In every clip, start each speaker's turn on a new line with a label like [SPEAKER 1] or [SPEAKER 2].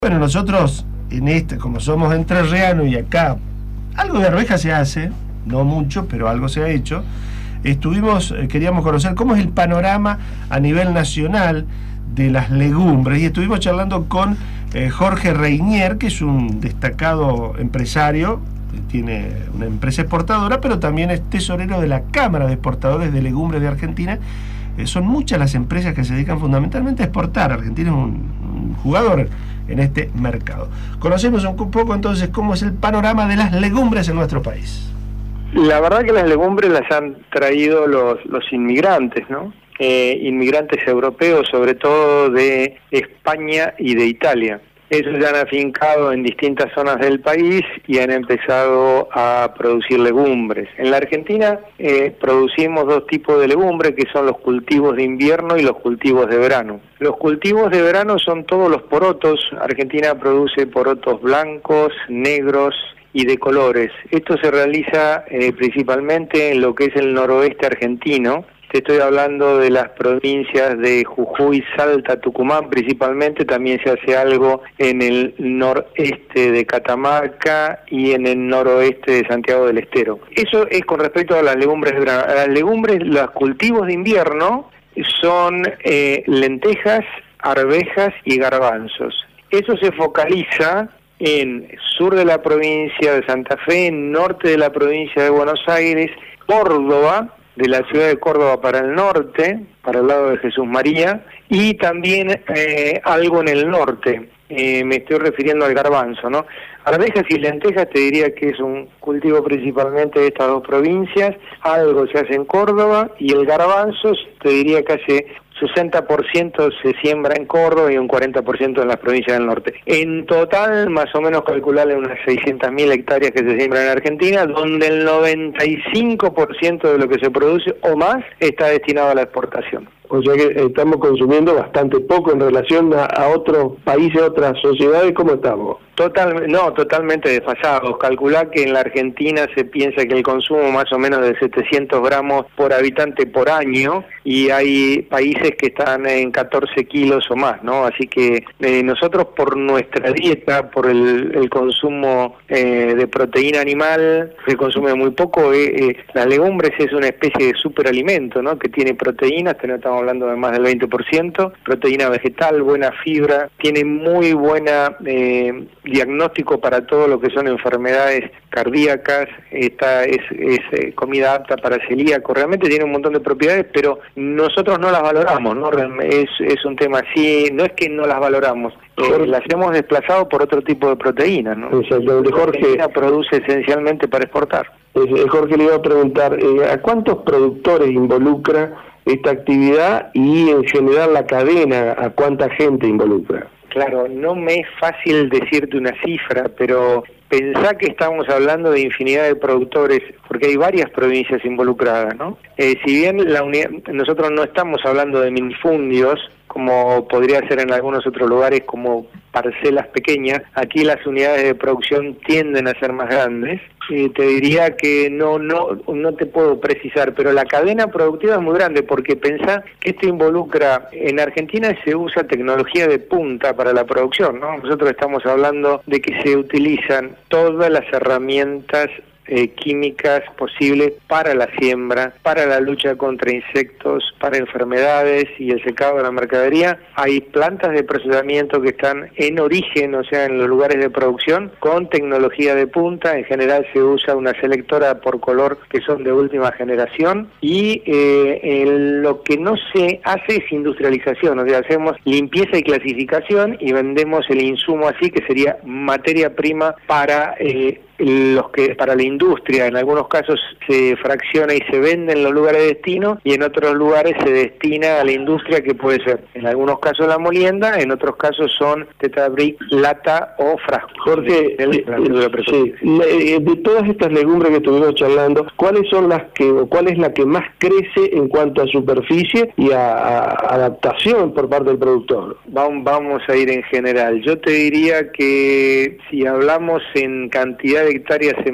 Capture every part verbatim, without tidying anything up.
[SPEAKER 1] Bueno, nosotros en este, como somos entrerrianos y acá algo de arveja se hace, no mucho, pero algo se ha hecho, estuvimos, eh, queríamos conocer cómo es el panorama a nivel nacional de las legumbres y estuvimos charlando con eh, Jorge Reinier, que es un destacado empresario, tiene una empresa exportadora, pero también es tesorero de la Cámara de Exportadores de Legumbres de Argentina. Eh, son muchas las empresas que se dedican fundamentalmente a exportar. Argentina es un, un jugador en este mercado. Conocemos un poco entonces cómo es el panorama de las legumbres en nuestro país.
[SPEAKER 2] La verdad que las legumbres las han traído los, los inmigrantes, ¿no? Eh, inmigrantes europeos, sobre todo de España y de Italia. Ellos se han afincado en distintas zonas del país y han empezado a producir legumbres. En la Argentina eh, producimos dos tipos de legumbres, que son los cultivos de invierno y los cultivos de verano. Los cultivos de verano son todos los porotos. Argentina produce porotos blancos, negros y de colores. Esto se realiza eh, principalmente en lo que es el noroeste argentino. Te estoy hablando de las provincias de Jujuy, Salta, Tucumán principalmente. También se hace algo en el noreste de Catamarca y en el noroeste de Santiago del Estero. Eso es con respecto a las legumbres de verano. Las legumbres, los cultivos de invierno son eh, lentejas, arvejas y garbanzos. Eso se focaliza en sur de la provincia de Santa Fe, norte de la provincia de Buenos Aires, Córdoba, de la ciudad de Córdoba para el norte, para el lado de Jesús María, y también eh, algo en el norte. Eh, me estoy refiriendo al garbanzo, ¿no? Arvejas y lentejas te diría que es un cultivo principalmente de estas dos provincias. Algo se hace en Córdoba, y el garbanzo te diría que hace sesenta por ciento se siembra en Córdoba y un cuarenta por ciento en las provincias del norte. En total, más o menos calcularle unas seiscientas mil hectáreas que se siembran en Argentina, donde el noventa y cinco por ciento de lo que se produce o más está destinado a la exportación.
[SPEAKER 3] O sea que estamos consumiendo bastante poco en relación a, a otros países, otras sociedades. ¿Cómo estamos?
[SPEAKER 2] Total, no, totalmente desfasados. Calculá que en la Argentina se piensa que el consumo más o menos de setecientos gramos por habitante por año, y hay países que están en catorce kilos o más, ¿no? Así que eh, nosotros por nuestra dieta, por el, el consumo eh, de proteína animal, se consume muy poco. Eh, eh, las legumbres es una especie de superalimento, ¿no? Que tiene proteínas, estamos hablando de más del veinte por ciento, proteína vegetal, buena fibra, tiene muy buena eh, diagnóstico para todo lo que son enfermedades cardíacas, esta es, es eh, comida apta para celíaco, realmente tiene un montón de propiedades, pero nosotros no las valoramos, ¿no? Es, es un tema así, no es que no las valoramos, eh, las hemos desplazado por otro tipo de proteínas, ¿no?
[SPEAKER 3] Exactamente, Jorge.
[SPEAKER 2] La proteína produce esencialmente para exportar.
[SPEAKER 3] Eh, Jorge, le iba a preguntar, eh, ¿a cuántos productores involucra esta actividad y en general la cadena, a cuánta gente involucra?
[SPEAKER 2] Claro, no me es fácil decirte una cifra, pero pensá que estamos hablando de infinidad de productores, porque hay varias provincias involucradas, ¿no? Eh, si bien la unidad, nosotros no estamos hablando de minifundios, como podría ser en algunos otros lugares como parcelas pequeñas, aquí las unidades de producción tienden a ser más grandes. Eh, te diría que no no no te puedo precisar, pero la cadena productiva es muy grande, porque pensá que esto involucra, en Argentina se usa tecnología de punta para la producción, ¿no? Nosotros estamos hablando de que se utilizan todas las herramientas Eh, químicas posibles para la siembra, para la lucha contra insectos, para enfermedades y el secado de la mercadería. Hay plantas de procesamiento que están en origen, o sea, en los lugares de producción, con tecnología de punta. En general se usa una selectora por color que son de última generación, y eh, el, lo que no se hace es industrialización, o sea, hacemos limpieza y clasificación y vendemos el insumo así, que sería materia prima para eh, los que para la industria. En algunos casos se fracciona y se vende en los lugares de destino, y en otros lugares se destina a la industria, que puede ser en algunos casos la molienda, en otros casos son tetrabric, lata o frasco.
[SPEAKER 3] Jorge, de, de, sí, de todas estas legumbres que estuvimos charlando, ¿cuáles son las que, o cuál es la que más crece en cuanto a superficie y a, a adaptación por parte del productor?
[SPEAKER 2] Vamos, vamos a ir en general. Yo te diría que si hablamos en cantidad de hectáreas sembradas,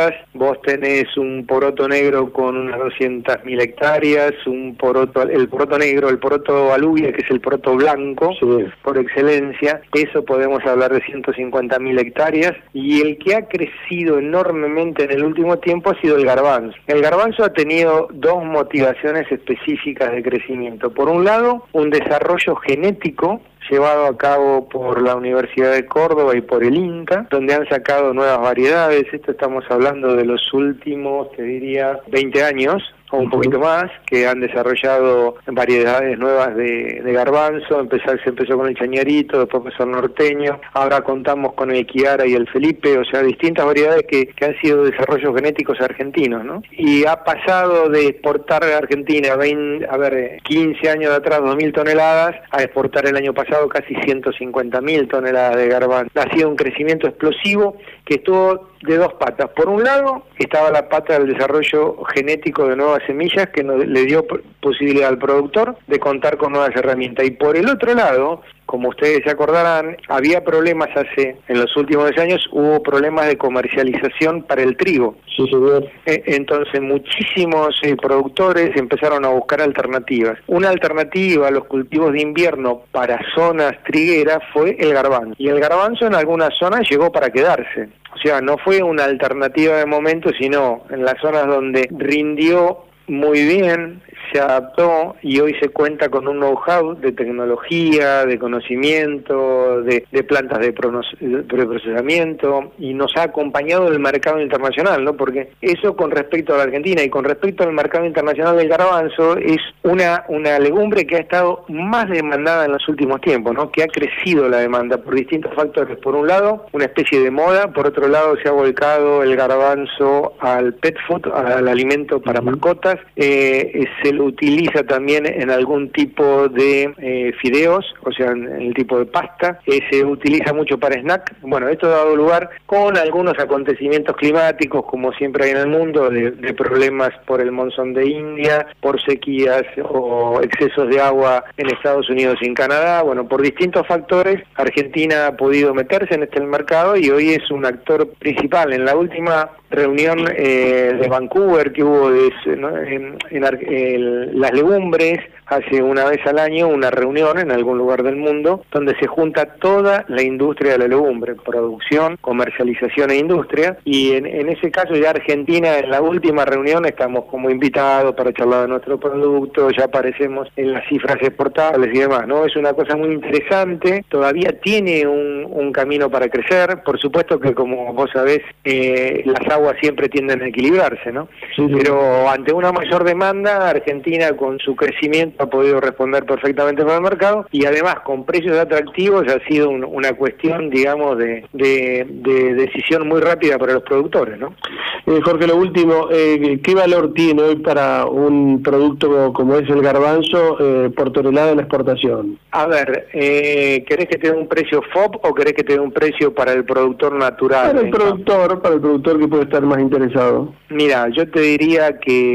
[SPEAKER 2] toneladas, vos tenés un poroto negro con unas doscientas mil hectáreas, un poroto, el poroto negro, el poroto alubia, que es el poroto blanco, sí, por excelencia, eso podemos hablar de ciento cincuenta mil hectáreas, y el que ha crecido enormemente en el último tiempo ha sido el garbanzo. El garbanzo ha tenido dos motivaciones específicas de crecimiento. Por un lado, un desarrollo genético llevado a cabo por la Universidad de Córdoba y por el INTA, donde han sacado nuevas variedades. Esto estamos hablando de los últimos, te diría, veinte años, o un poquito más, que han desarrollado variedades nuevas de, de garbanzo. Empezar, se empezó con el chañarito, después empezó el norteño, ahora contamos con el Kiara y el Felipe, o sea, distintas variedades que, que han sido desarrollos genéticos argentinos, ¿no? Y ha pasado de exportar a Argentina, veinte, a ver, quince años atrás, dos mil toneladas, a exportar el año pasado casi ciento cincuenta mil toneladas de garbanzo. Ha sido un crecimiento explosivo que estuvo de dos patas. Por un lado, estaba la pata del desarrollo genético de nuevas semillas, que nos, le dio posibilidad al productor de contar con nuevas herramientas. Y por el otro lado, como ustedes se acordarán, había problemas hace, en los últimos años, hubo problemas de comercialización para el trigo.
[SPEAKER 3] Sí, señor.
[SPEAKER 2] Eh, entonces, muchísimos eh, productores empezaron a buscar alternativas. Una alternativa a los cultivos de invierno para zonas trigueras fue el garbanzo. Y el garbanzo en algunas zonas llegó para quedarse. O sea, no fue una alternativa de momento, sino en las zonas donde rindió muy bien, se adaptó y hoy se cuenta con un know-how de tecnología, de conocimiento, de, de plantas de preprocesamiento, y nos ha acompañado el mercado internacional, ¿no? Porque eso con respecto a la Argentina y con respecto al mercado internacional del garbanzo es una, una legumbre que ha estado más demandada en los últimos tiempos, ¿no? Que ha crecido la demanda por distintos factores. Por un lado, una especie de moda, por otro lado se ha volcado el garbanzo al pet food, al alimento para mascotas. Eh, se lo utiliza también en algún tipo de eh, fideos, o sea, en el tipo de pasta. Eh, se utiliza mucho para snack. Bueno, esto ha dado lugar con algunos acontecimientos climáticos, como siempre hay en el mundo, de, de problemas por el monzón de India, por sequías o excesos de agua en Estados Unidos y en Canadá. Bueno, por distintos factores, Argentina ha podido meterse en este mercado y hoy es un actor principal. En la última reunión eh, de Vancouver que hubo de, ¿no? en, en el, las legumbres, hace una vez al año una reunión en algún lugar del mundo donde se junta toda la industria de la legumbre, producción, comercialización e industria, y en, en ese caso ya Argentina en la última reunión estamos como invitados para charlar de nuestro producto, ya aparecemos en las cifras exportables y demás, ¿no? Es una cosa muy interesante, todavía tiene un, un camino para crecer, por supuesto que como vos sabés, eh, las aguas siempre tienden a equilibrarse, ¿no? Sí, sí. Pero ante una mayor demanda, Argentina con su crecimiento ha podido responder perfectamente con el mercado, y además con precios atractivos ha sido un, una cuestión, digamos, de, de, de decisión muy rápida para los productores, ¿no?
[SPEAKER 3] Eh, Jorge, lo último, eh, ¿qué valor tiene hoy para un producto como es el garbanzo eh, por tonelada en la exportación?
[SPEAKER 2] A ver, eh, ¿querés que te dé un precio F O B o querés que te dé un precio para el productor natural?
[SPEAKER 3] Para el productor, ¿no? Para el productor que puede estar más interesado.
[SPEAKER 2] Mira, yo te diría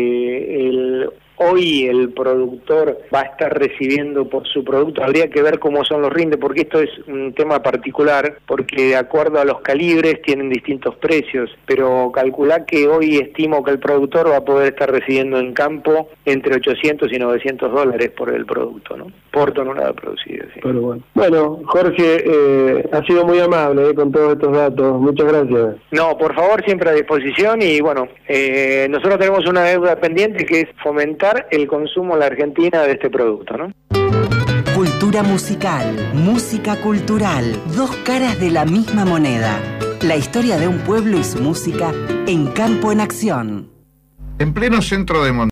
[SPEAKER 2] que el hoy el productor va a estar recibiendo por su producto, habría que ver cómo son los rindes, porque esto es un tema particular, porque de acuerdo a los calibres tienen distintos precios, pero calculá que hoy estimo que el productor va a poder estar recibiendo en campo entre ochocientos y novecientos dólares por el producto, ¿no? Por tonelada producida, sí.
[SPEAKER 3] Pero bueno. Bueno, Jorge, eh, ha sido muy amable eh, con todos estos datos, muchas gracias.
[SPEAKER 2] No, por favor, siempre a disposición, y bueno, eh, nosotros tenemos una deuda pendiente que es fomentar el consumo en la Argentina de este producto, ¿no?
[SPEAKER 4] Cultura musical, música cultural, dos caras de la misma moneda. La historia de un pueblo y su música en Campo en Acción.
[SPEAKER 5] En pleno centro de Montevideo.